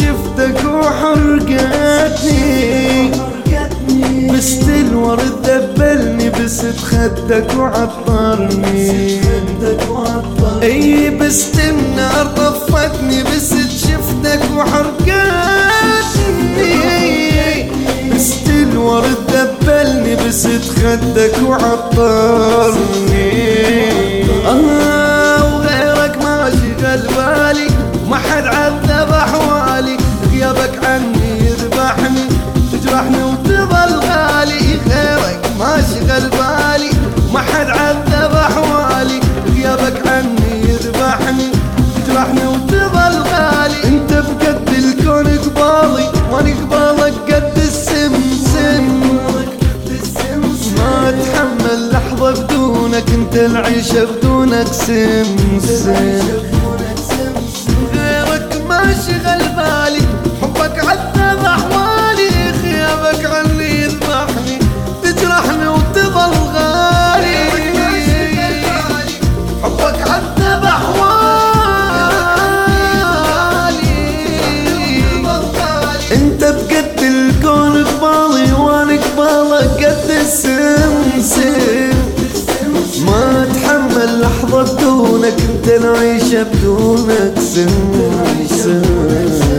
شفتك وحرقتني، بست الورد دبلني، بست خدك وعطرني. اي بست النار طفتني، بست شفتك وحرقتني، بست الورد دبلني، بست خدك وعطرني. وغيرك ما شغل بالي، ما حد عذب احوالي، غيابك عني يذبحني، تجرحني وتظل غالي. غيرك ما شغل بالي، ما حد عذب احوالي، غيابك عني يذبحني، تجرحني وتظل غالي. انت بقد الكون قبالي، وانا قبالك قد السمسم، ما اتحمل لحظة بدونك، انت العيشة بدونك سمسم. غيرك ما شغل بالي، حبك عذب احوالي، غيابك عني يذبحني، تجرحني وتظل غالي. حبك عذب احوالي، انت بقد الكون قبالي، وانا قبالك قد السمسم، ما اتحمل لحظة بدونك، انت العيشة بدونك سمسم.